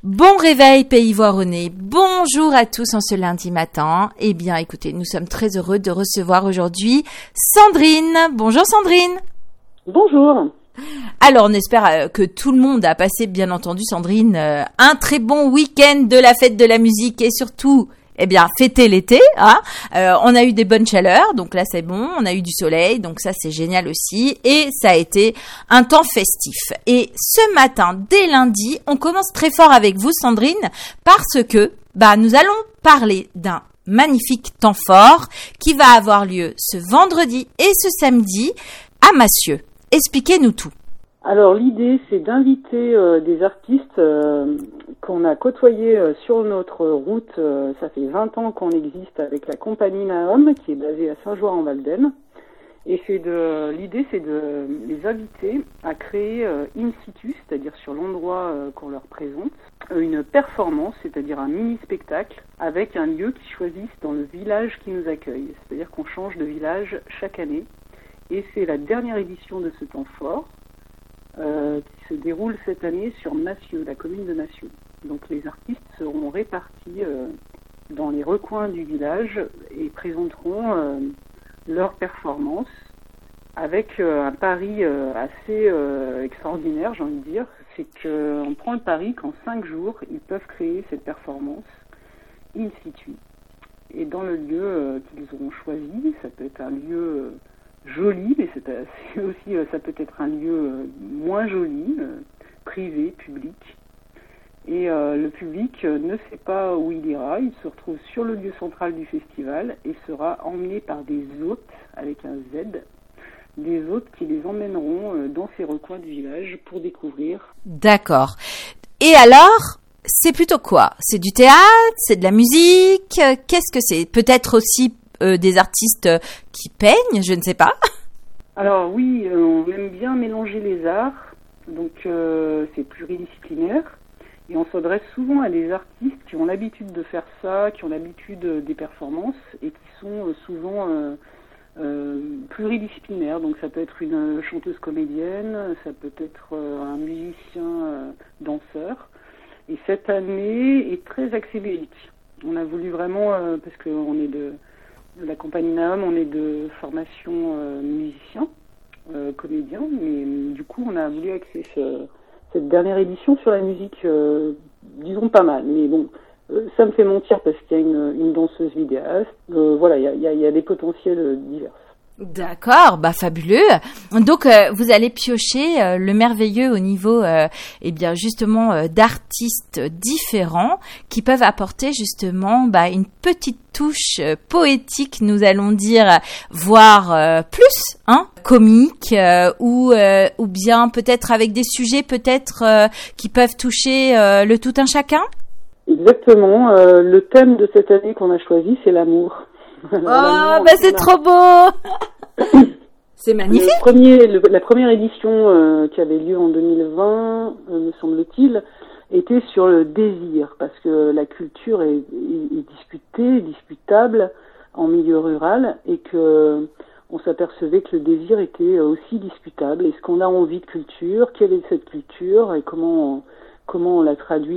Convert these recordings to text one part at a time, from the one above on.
Bon réveil Pays Voironnais, bonjour à tous en ce lundi matin. Eh bien écoutez, nous sommes très heureux de recevoir aujourd'hui Sandrine. Bonjour Sandrine. Bonjour. Alors on espère que tout le monde a passé, bien entendu Sandrine, un très bon week-end de la fête de la musique et surtout... Eh bien, fêter l'été, hein. On a eu des bonnes chaleurs, donc là c'est bon. On a eu du soleil, donc ça c'est génial aussi. Et ça a été un temps festif. Et ce matin, dès lundi, on commence très fort avec vous, Sandrine, parce que nous allons parler d'un magnifique temps fort qui va avoir lieu ce vendredi et ce samedi à Massieux. Expliquez-nous tout. Alors l'idée c'est d'inviter des artistes qu'on a côtoyés sur notre route. Ça fait 20 ans qu'on existe avec la compagnie Naum qui est basée à Saint-Joire-en-Val-d'Aisne. Et l'idée c'est de les inviter à créer in situ, c'est-à-dire sur l'endroit qu'on leur présente, une performance, c'est-à-dire un mini-spectacle avec un lieu qu'ils choisissent dans le village qui nous accueille. C'est-à-dire qu'on change de village chaque année. Et c'est la dernière édition de ce temps fort. Qui se déroule cette année sur Massieux, la commune de Massieux. Donc les artistes seront répartis dans les recoins du village et présenteront leurs performances avec un pari assez extraordinaire, j'ai envie de dire. C'est qu'on prend le pari qu'en 5 jours, ils peuvent créer cette performance in situ. Et dans le lieu qu'ils auront choisi, ça peut être un lieu... joli, mais c'est aussi, ça peut être un lieu moins joli, privé, public. Et le public ne sait pas où il ira. Il se retrouve sur le lieu central du festival et sera emmené par des hôtes, avec un Z, des hôtes qui les emmèneront dans ces recoins du village pour découvrir. D'accord. Et alors, c'est plutôt quoi? C'est du théâtre? C'est de la musique? Qu'est-ce que c'est? Peut-être aussi des artistes qui peignent, je ne sais pas. Alors oui, on aime bien mélanger les arts, donc c'est pluridisciplinaire, et on s'adresse souvent à des artistes qui ont l'habitude de faire ça, qui ont l'habitude des performances, et qui sont souvent pluridisciplinaires. Donc ça peut être une chanteuse comédienne, ça peut être un musicien danseur, et cette année est très axée musique. On a voulu vraiment, parce qu'on est de la compagnie Naum, on est de formation musicien, comédien, mais du coup on a voulu axer cette dernière édition sur la musique, disons pas mal, mais bon, ça me fait mentir parce qu'il y a une danseuse vidéaste, voilà, il y a des potentiels divers. D'accord, fabuleux. Donc vous allez piocher le merveilleux au niveau justement d'artistes différents qui peuvent apporter justement une petite touche poétique, nous allons dire, voire plus comique ou bien peut-être avec des sujets peut-être qui peuvent toucher le tout un chacun. Exactement, le thème de cette année qu'on a choisi, c'est l'amour. C'est trop beau. C'est magnifique. La première édition qui avait lieu en 2020, me semble-t-il, était sur le désir, parce que la culture est discutable en milieu rural, et que on s'apercevait que le désir était aussi discutable. Est-ce qu'on a envie de culture? Quelle est cette culture? Et comment on la traduit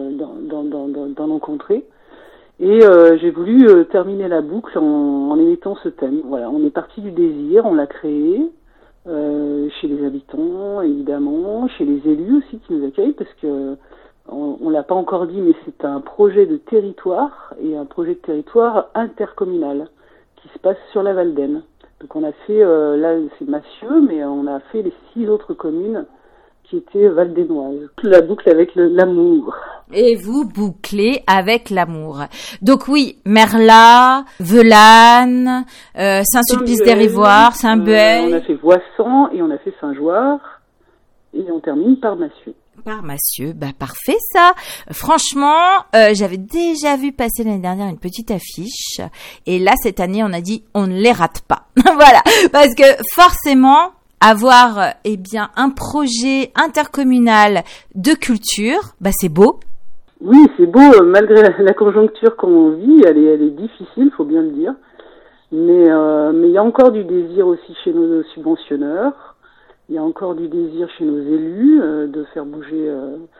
dans nos contrées? Et j'ai voulu terminer la boucle en émettant ce thème. Voilà, on est parti du désir, on l'a créé chez les habitants, évidemment, chez les élus aussi qui nous accueillent, parce que on l'a pas encore dit, mais c'est un projet de territoire, et un projet de territoire intercommunal qui se passe sur la Val-d'Aisne. Donc on a fait, là c'est Massieux, mais on a fait les 6 autres communes qui étaient val-d'Aisnoises. La boucle avec l'amour. Et vous bouclez avec l'amour. Donc oui, Merlat, Velane, Saint-Sulpice-des-Rivoires, Saint-Bueil. On a fait Voissant et on a fait Saint-Joire. Et on termine par Massieux. Par Massieux, parfait ça. Franchement, j'avais déjà vu passer l'année dernière une petite affiche. Et là, cette année, on a dit, on ne les rate pas. Voilà. Parce que forcément... avoir un projet intercommunal de culture, c'est beau. Oui, c'est beau, malgré la conjoncture qu'on vit, elle est difficile, faut bien le dire. Mais il y a encore du désir aussi chez nos subventionneurs, il y a encore du désir chez nos élus de faire bouger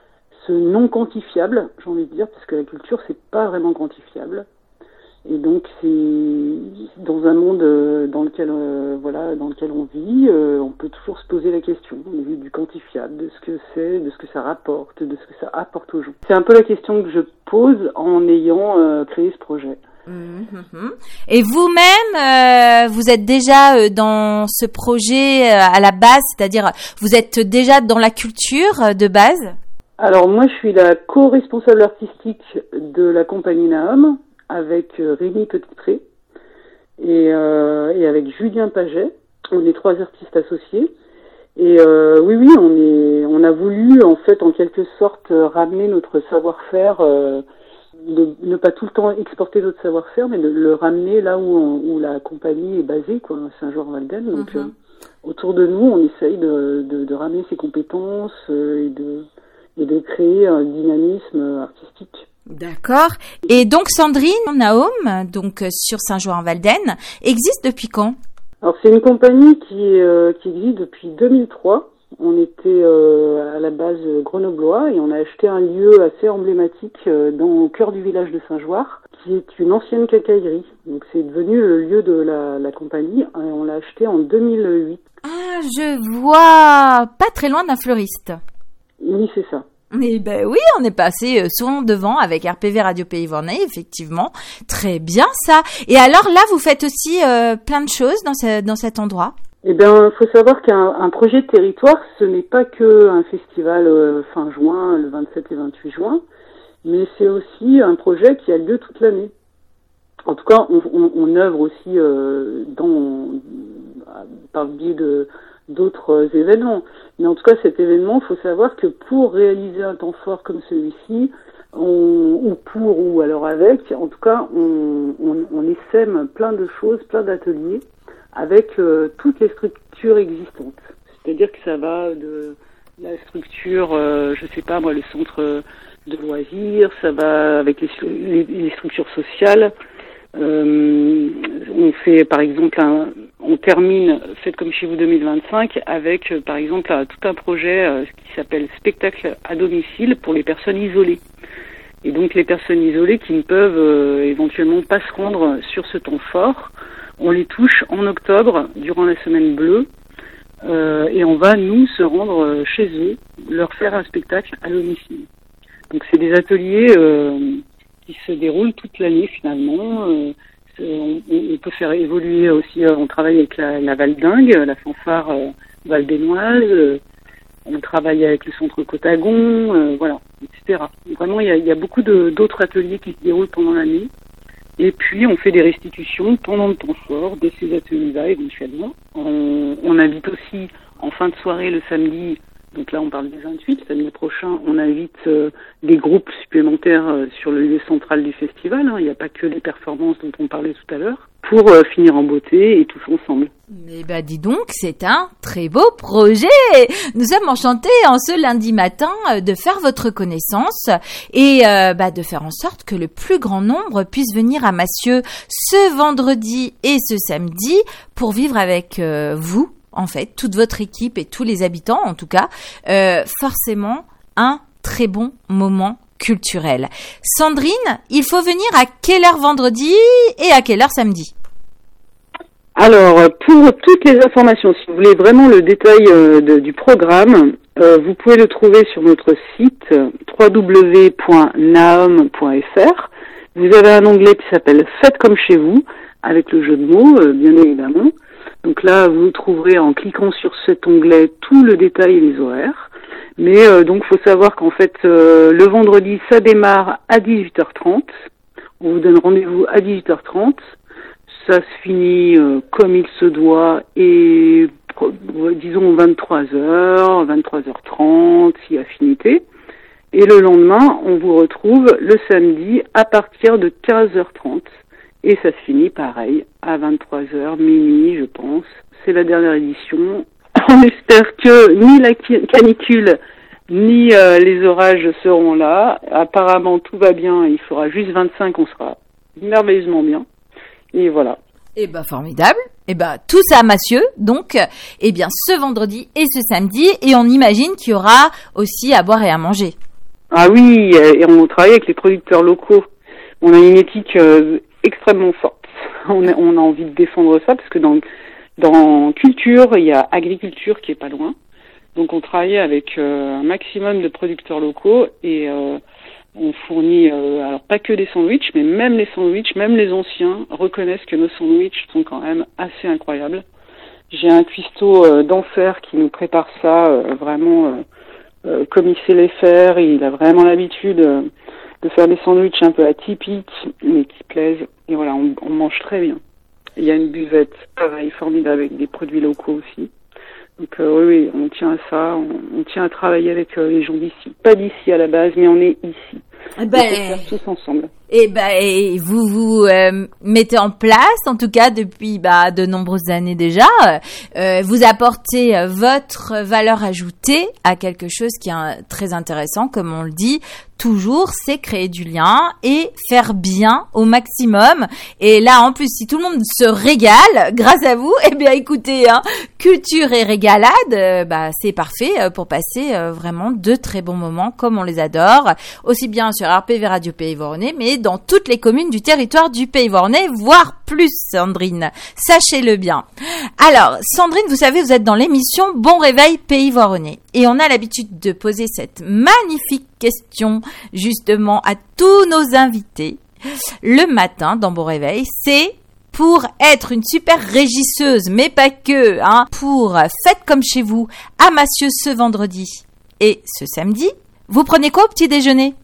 ce non quantifiable, j'ai envie de dire, parce que la culture, c'est pas vraiment quantifiable. Et donc, c'est dans un monde dans lequel on vit, on peut toujours se poser la question du quantifiable, de ce que c'est, de ce que ça rapporte, de ce que ça apporte aux gens. C'est un peu la question que je pose en ayant créé ce projet. Et vous-même, vous êtes déjà dans ce projet à la base, c'est-à-dire vous êtes déjà dans la culture de base? Alors moi, je suis la co-responsable artistique de la compagnie Naum avec Rémi Petitpré et avec Julien Paget. On est 3 artistes associés. Et oui, on a voulu en fait en quelque sorte ramener notre savoir-faire. Ne pas tout le temps exporter notre savoir-faire, mais de le ramener là où la compagnie est basée, quoi, à Saint-Jean-en-Valden. Donc, autour de nous, on essaye de ramener ses compétences et de créer un dynamisme artistique. D'accord. Et donc, Sandrine Naum, donc sur Saint-Jean-en-Valden, existe depuis quand? Alors, c'est une compagnie qui existe depuis 2003. On était à la base grenoblois et on a acheté un lieu assez emblématique au cœur du village de Saint-Joire, qui est une ancienne quincaillerie. Donc c'est devenu le lieu de la compagnie et on l'a acheté en 2008. Ah, je vois, pas très loin d'un fleuriste. Oui, c'est ça. Eh ben oui, on est passé souvent devant avec RPV Radio Pays Vournay, effectivement. Très bien ça. Et alors là, vous faites aussi plein de choses dans cet endroit? Eh bien, il faut savoir qu'un projet de territoire, ce n'est pas que un festival fin juin, le 27 et 28 juin, mais c'est aussi un projet qui a lieu toute l'année. En tout cas, on œuvre aussi par le biais d'autres événements. Mais en tout cas, cet événement, il faut savoir que pour réaliser un temps fort comme celui-ci, ou alors avec, en tout cas, on essaime plein de choses, plein d'ateliers, avec toutes les structures existantes. C'est-à-dire que ça va de la structure, le centre de loisirs, ça va avec les structures sociales. On fait, par exemple, on termine Faites comme chez vous 2025 avec, par exemple, tout un projet qui s'appelle Spectacle à domicile pour les personnes isolées. Et donc les personnes isolées qui ne peuvent éventuellement pas se rendre sur ce temps fort, on les touche en octobre, durant la semaine bleue, et on va, nous, se rendre chez eux, leur faire un spectacle à domicile. Donc c'est des ateliers qui se déroulent toute l'année, finalement. On peut faire évoluer aussi, on travaille avec la Valdingue, la fanfare valdénoise, on travaille avec le centre Cotagon, voilà, etc. Vraiment, il y a beaucoup d'autres ateliers qui se déroulent pendant l'année. Et puis, on fait des restitutions pendant le temps fort de ces ateliers-là, éventuellement. On invite aussi, en fin de soirée, le samedi, donc là, on parle du 28, samedi prochain, on invite des groupes supplémentaires sur le lieu central du festival. Il n'y a pas que les performances dont on parlait tout à l'heure, pour finir en beauté et tous ensemble. Eh ben, dis donc, c'est un très beau projet. Nous sommes enchantés en ce lundi matin de faire votre connaissance et de faire en sorte que le plus grand nombre puisse venir à Massieu ce vendredi et ce samedi pour vivre avec vous, en fait, toute votre équipe et tous les habitants, en tout cas, forcément un très bon moment culturel. Sandrine, il faut venir à quelle heure vendredi et à quelle heure samedi? Alors, pour toutes les informations, si vous voulez vraiment le détail du programme, vous pouvez le trouver sur notre site www.naum.fr. Vous avez un onglet qui s'appelle « Faites comme chez vous », avec le jeu de mots, bien évidemment. Donc là, vous trouverez en cliquant sur cet onglet tout le détail et les horaires. Mais donc, faut savoir qu'en fait, le vendredi, ça démarre à 18h30. On vous donne rendez-vous à 18h30. Ça se finit comme il se doit et disons 23h, 23h30, si affinité. Et le lendemain, on vous retrouve le samedi à partir de 15h30. Et ça se finit pareil, à 23h, minuit, je pense. C'est la dernière édition. On espère que ni la canicule, ni les orages seront là. Apparemment, tout va bien. Il fera juste 25, on sera merveilleusement bien. Et voilà. Eh ben, formidable. Eh ben, tout ça à Massieu. Donc, eh bien, ce vendredi et ce samedi. Et on imagine qu'il y aura aussi à boire et à manger. Ah oui, et on travaille avec les producteurs locaux. On a une éthique extrêmement forte. On a envie de défendre ça parce que dans culture, il y a agriculture qui est pas loin. Donc on travaille avec un maximum de producteurs locaux et on fournit, alors pas que des sandwichs, mais même les sandwichs, même les anciens reconnaissent que nos sandwichs sont quand même assez incroyables. J'ai un cuistot d'enfer qui nous prépare ça vraiment comme il sait les faire. Il a vraiment l'habitude de faire des sandwichs un peu atypiques, mais qui plaisent. Et voilà, on mange très bien. Il y a une buvette, pareil, formidable, avec des produits locaux aussi. Donc oui, on tient à ça, on tient à travailler avec les gens d'ici. Pas d'ici à la base, mais on est ici. On peut faire tous ensemble. Et vous mettez en place, en tout cas depuis de nombreuses années déjà, vous apportez votre valeur ajoutée à quelque chose qui est très intéressant, comme on le dit toujours, c'est créer du lien et faire bien au maximum. Et là, en plus, si tout le monde se régale grâce à vous, eh bien, écoutez, culture et régalade, c'est parfait pour passer vraiment de très bons moments comme on les adore, aussi bien sur RPV Radio Pays Voronais, mais dans toutes les communes du territoire du Pays Voronais, voire plus, Sandrine. Sachez-le bien. Alors, Sandrine, vous savez, vous êtes dans l'émission Bon Réveil Pays Voronais. Et on a l'habitude de poser cette magnifique question, justement, à tous nos invités. Le matin, dans Bon Réveil, c'est pour être une super régisseuse, mais pas que, pour Faites comme chez vous, à Massieu ce vendredi et ce samedi. Vous prenez quoi au petit déjeuner?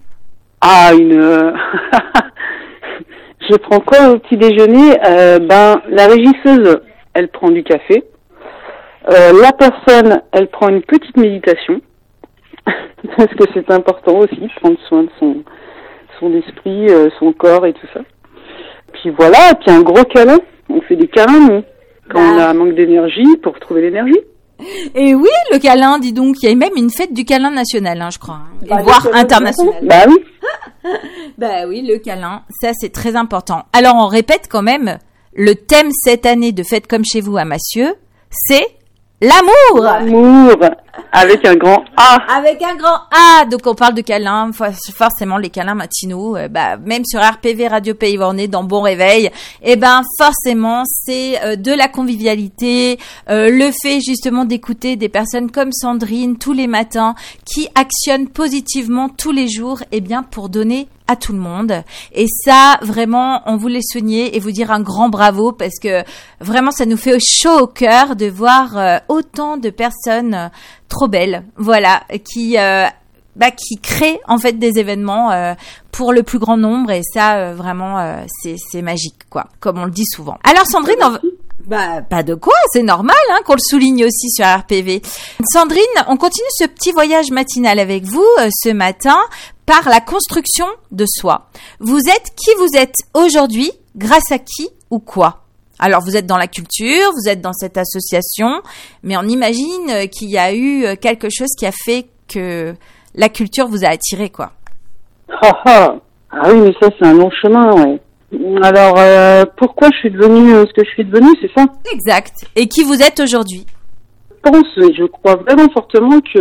Je prends quoi au petit déjeuner? La régisseuse, elle prend du café. La personne, elle prend une petite méditation. Parce que c'est important aussi, prendre soin de son esprit, son corps et tout ça. Puis voilà, puis un gros câlin. On fait des câlins, nous, quand on a un manque d'énergie, pour retrouver l'énergie. Et oui, le câlin, dis donc, il y a même une fête du câlin national, je crois, voire international. Oui. Oui, le câlin, ça c'est très important. Alors on répète quand même, le thème cette année de Faites comme chez vous à Massieu, c'est l'amour. L'amour, avec un grand A. Avec un grand A. Donc on parle de câlins, forcément les câlins matinaux, même sur RPV Radio Pays Voronais dans Bon Réveil, forcément c'est de la convivialité, le fait justement d'écouter des personnes comme Sandrine tous les matins qui actionnent positivement tous les jours, pour donner à tout le monde. Et ça, vraiment, on voulait souligner et vous dire un grand bravo parce que vraiment, ça nous fait chaud au cœur de voir autant de personnes trop belles, voilà, qui créent en fait des événements pour le plus grand nombre et ça, vraiment, c'est magique, quoi, comme on le dit souvent. Alors, Sandrine, pas de quoi, c'est normal qu'on le souligne aussi sur RPV. Sandrine, on continue ce petit voyage matinal avec vous ce matin par la construction de soi. Vous êtes qui vous êtes aujourd'hui, grâce à qui ou quoi? Alors, vous êtes dans la culture, vous êtes dans cette association, mais on imagine qu'il y a eu quelque chose qui a fait que la culture vous a attiré, quoi. Ah oui, mais ça, c'est un long chemin, ouais. Alors, pourquoi je suis devenue ce que je suis devenue, c'est ça? Exact. Et qui vous êtes aujourd'hui? Je crois vraiment fortement que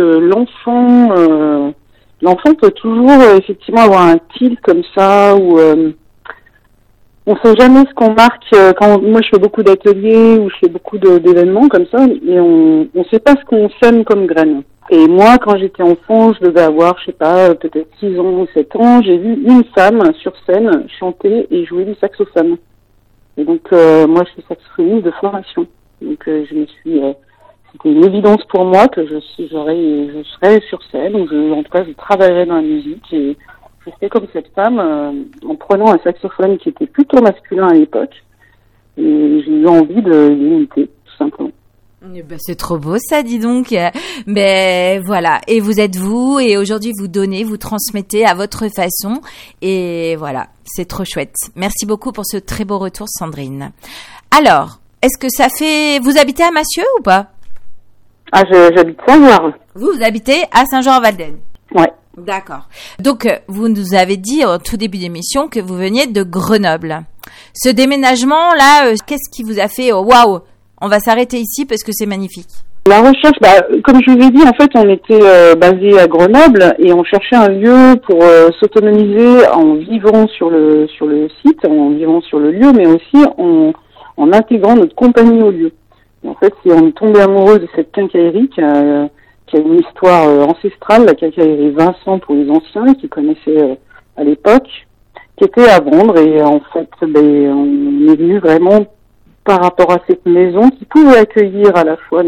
l'enfant peut toujours effectivement avoir un tilt comme ça où on sait jamais ce qu'on marque. Quand moi je fais beaucoup d'ateliers ou je fais beaucoup d'événements comme ça, et on sait pas ce qu'on sème comme graine. Et moi, quand j'étais enfant, je devais avoir, peut-être 6 ans ou 7 ans, j'ai vu une femme sur scène chanter et jouer du saxophone. Et donc, moi, je suis saxophoniste de formation. Donc, c'était une évidence pour moi que je serais sur scène, ou en tout cas, je travaillerais dans la musique. Et je fais comme cette femme, en prenant un saxophone qui était plutôt masculin à l'époque. Et j'ai eu envie de l'imiter, tout simplement. C'est trop beau ça, dis donc. Mais voilà, et vous êtes vous, et aujourd'hui vous donnez, vous transmettez à votre façon, et voilà, c'est trop chouette. Merci beaucoup pour ce très beau retour, Sandrine. Alors, est-ce que vous habitez à Massieu ou pas? J'habite Saint-Jean. Vous habitez à Saint-Jean-en-Valdaine? Ouais. D'accord. Donc, vous nous avez dit au tout début d'émission que vous veniez de Grenoble. Ce déménagement-là, qu'est-ce qui vous a fait waouh? On va s'arrêter ici parce que c'est magnifique. La recherche, comme je vous ai dit, en fait, on était basé à Grenoble et on cherchait un lieu pour s'autonomiser en vivant sur le site, en vivant sur le lieu, mais aussi en intégrant notre compagnie au lieu. Et en fait, on est tombé amoureux de cette quincaillerie qui a une histoire ancestrale, la quincaillerie Vincent pour les anciens qui connaissaient à l'époque, qui était à vendre. Et en fait, on est venu vraiment par rapport à cette maison qui pouvait accueillir à la fois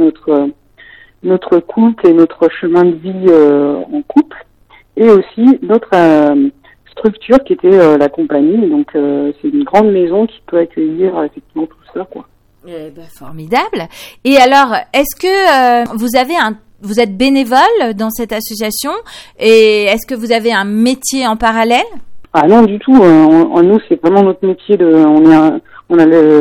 notre couple et notre chemin de vie en couple, et aussi notre structure qui était la compagnie. Donc c'est une grande maison qui peut accueillir effectivement tout ça, quoi. Formidable. Et alors, est-ce que vous êtes bénévole dans cette association, et est-ce que vous avez un métier en parallèle? Ah non, du tout. Nous, c'est vraiment notre métier. On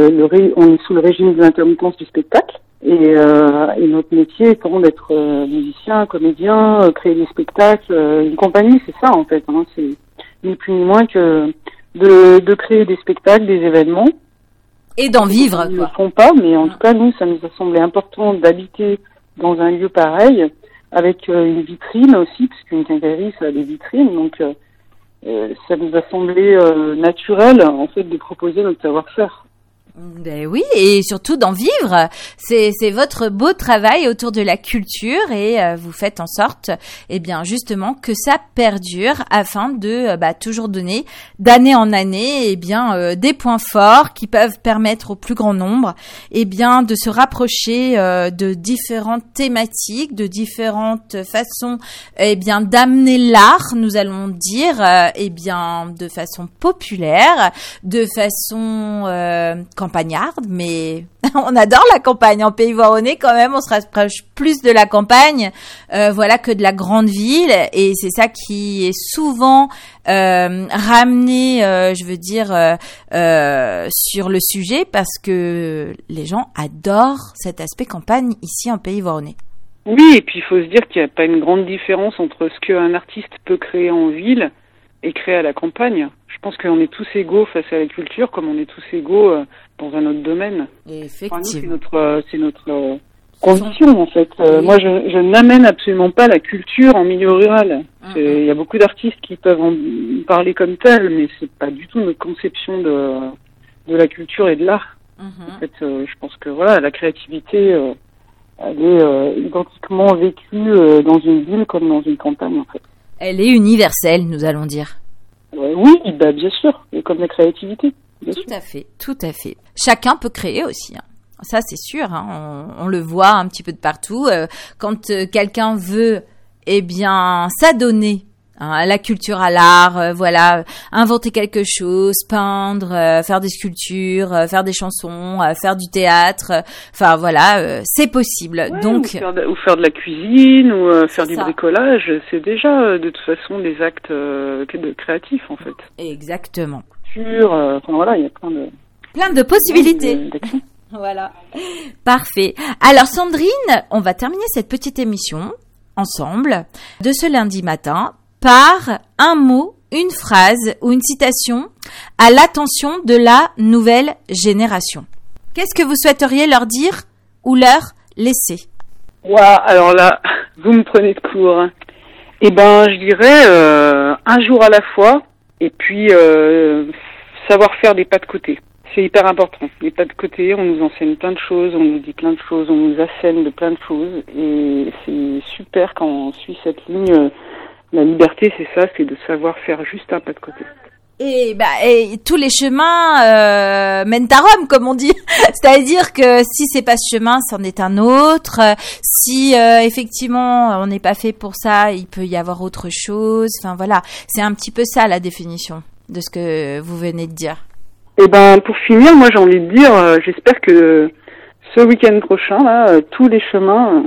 est sous le régime de l'intermittence du spectacle, et notre métier étant d'être musicien, comédien, créer des spectacles. Une compagnie, c'est ça en fait. C'est ni plus ni moins que de créer des spectacles, des événements. Et d'en vivre. Ils ne le font pas, mais en tout cas, nous, ça nous a semblé important d'habiter dans un lieu pareil, avec une vitrine aussi, parce qu'une quincaillerie, ça a des vitrines, donc ça nous a semblé naturel, en fait, de proposer notre savoir-faire. Ben oui, et surtout d'en vivre. C'est votre beau travail autour de la culture, et vous faites en sorte, justement, que ça perdure afin de toujours donner d'année en année, des points forts qui peuvent permettre au plus grand nombre, de se rapprocher de différentes thématiques, de différentes façons, d'amener l'art, nous allons dire, de façon populaire, de façon campagnarde, mais on adore la campagne en Pays-Voironnais quand même, on se rapproche plus de la campagne que de la grande ville, et c'est ça qui est souvent ramené sur le sujet, parce que les gens adorent cet aspect campagne ici en Pays-Voironnais. Oui, et puis il faut se dire qu'il n'y a pas une grande différence entre ce qu'un artiste peut créer en ville et créer à la campagne. Je pense qu'on est tous égaux face à la culture, comme on est tous égaux dans un autre domaine. Effectivement. C'est notre conviction, en fait. Moi, je n'amène absolument pas la culture en milieu rural. Il y a beaucoup d'artistes qui peuvent en parler comme tel, mais c'est pas du tout notre conception de la culture et de l'art. En fait, je pense que la créativité, elle est identiquement vécue dans une ville comme dans une campagne, en fait. Elle est universelle, nous allons dire. Oui, bien sûr, et comme la créativité. Tout à fait. Chacun peut créer aussi. Ça, c'est sûr. On le voit un petit peu de partout. Quand quelqu'un veut, s'adonner à la culture, à l'art, inventer quelque chose, peindre, faire des sculptures, faire des chansons, faire du théâtre. C'est possible. Ouais, donc, ou faire de la cuisine, ou faire du bricolage. C'est déjà de toute façon des actes créatifs, en fait. Exactement. Il y a plein de possibilités. Voilà. Parfait. Alors Sandrine, on va terminer cette petite émission ensemble de ce lundi matin par un mot, une phrase ou une citation à l'attention de la nouvelle génération. Qu'est-ce que vous souhaiteriez leur dire ou leur laisser? Alors là, vous me prenez de court. Je dirais un jour à la fois, et puis savoir faire des pas de côté. C'est hyper important. Les pas de côté, on nous enseigne plein de choses, on nous dit plein de choses, on nous assène de plein de choses, et c'est super quand on suit cette ligne. La liberté, c'est ça, c'est de savoir faire juste un pas de côté. Et tous les chemins mènent à Rome, comme on dit. C'est-à-dire que si c'est pas ce chemin, c'en est un autre. Si effectivement on n'est pas fait pour ça, il peut y avoir autre chose. C'est un petit peu ça la définition de ce que vous venez de dire. Pour finir, moi j'ai envie de dire, j'espère que ce week-end prochain, là, tous les chemins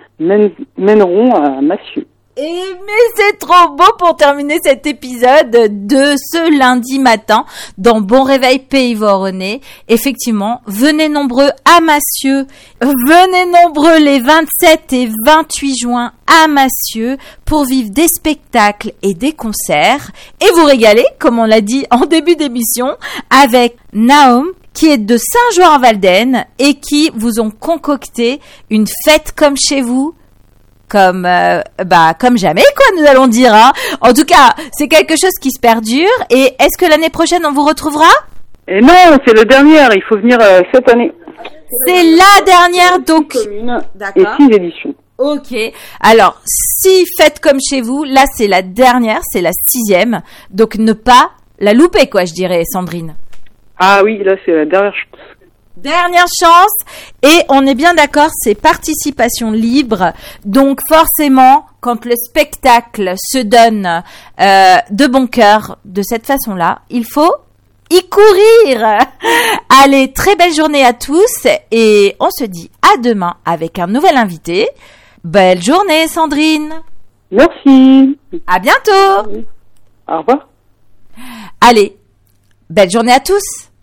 mèneront à Massieu. Mais c'est trop beau pour terminer cet épisode de ce lundi matin dans Bon Réveil Pays-Voironnais. Effectivement, venez nombreux à Massieu, venez nombreux les 27 et 28 juin à Massieu pour vivre des spectacles et des concerts et vous régaler, comme on l'a dit en début d'émission, avec Naum qui est de Saint-Joire-en-Valdaine et qui vous ont concocté une fête comme chez vous. Comme jamais, quoi, nous allons dire, hein. En tout cas, c'est quelque chose qui se perdure. Et est-ce que l'année prochaine, on vous retrouvera? Et non, c'est le dernier, il faut venir cette année. C'est la dernière, donc. Commune D'accord. Et 6 éditions. Ok. Alors, si faites comme chez vous, là, c'est la dernière, c'est la 6e. Donc, ne pas la louper, quoi, je dirais, Sandrine. Ah oui, là, c'est la dernière chance. Dernière chance, et on est bien d'accord, c'est participation libre, donc forcément, quand le spectacle se donne de bon cœur de cette façon-là, il faut y courir. Allez, très belle journée à tous, et on se dit à demain avec un nouvel invité. Belle journée, Sandrine. Merci. À bientôt. Au revoir. Allez, belle journée à tous.